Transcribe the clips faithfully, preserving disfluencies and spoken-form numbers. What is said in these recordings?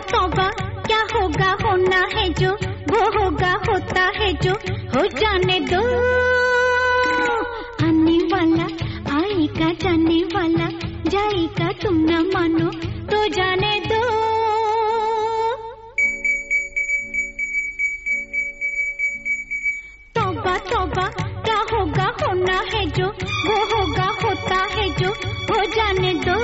तौबा क्या होगा होना है जो, वो होगा होता है जो, हो जाने दो। आने वाला आएगा जाने वाला जाएगा, तुम न मानो तो जाने दो। तौबा तौबा क्या होगा होना है जो, वो होगा होता है जो, हो जाने दो।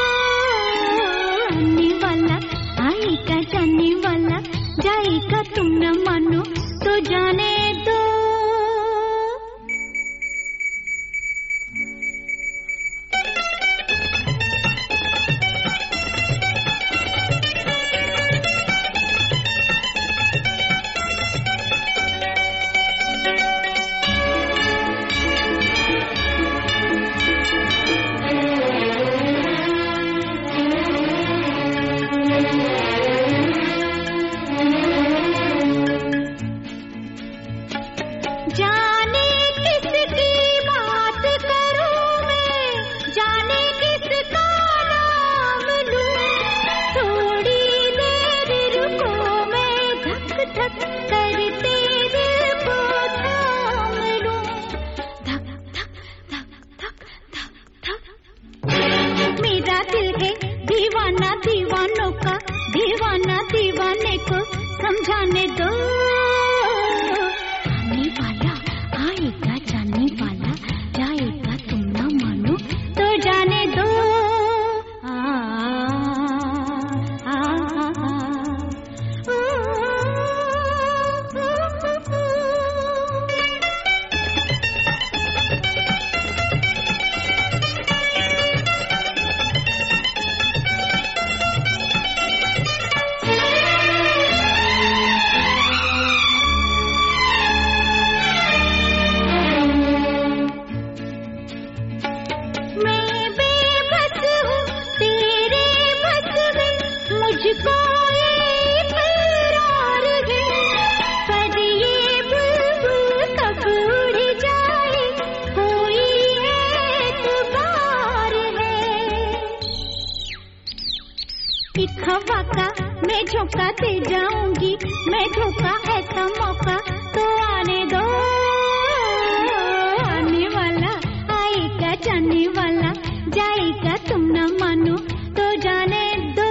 आने वाला आएगा जाने वाला जाएगा, तुम न मानो तो जाने दो। जाने किसकी बात करूं मैं, जाने किसका नाम लूं, थोड़ी देर रुको मैं धक धक करते दिल को थाम लूं। धक धक धक धक धक धक। मेरा दिल है दीवाना दीवानों का, दीवाना दीवाने को समझाने दो। आएगा जाने वाला जाएगा, तुम न मानो तो जाने दो। आ, आ, आ, आ, आ, मुझको ये इकरार है, पर ये बुलबुल कब उड़ जाए कोई एक बार है। एक हवा का मैं झोंका दे जाऊंगी, मैं धोखा ऐसा मौका तो आने दो। आने वाला आएगा जाने वाला जाएगा, तुम न मानो तो जाने दो।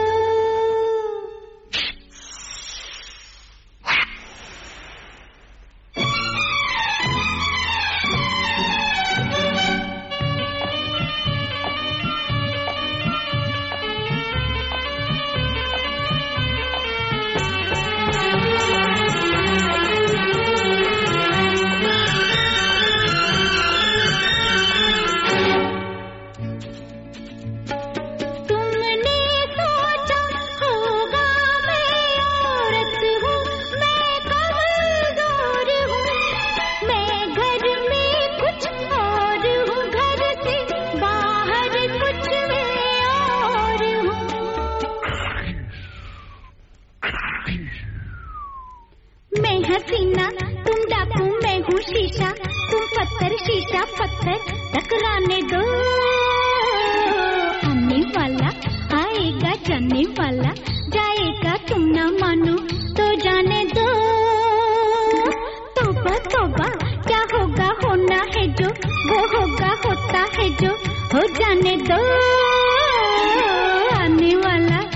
मैं हसीना तुम डाकू मैं हूँ शीशा, तुम पत्थर शीशा पत्थर टकराने दो। आने वाला आएगा जाने वाला जाएगा, तुम न मानो तो जाने दो। तौबा तौबा क्या होगा होना है जो, वो होगा होता है जो, हो जाने दो। आने वाला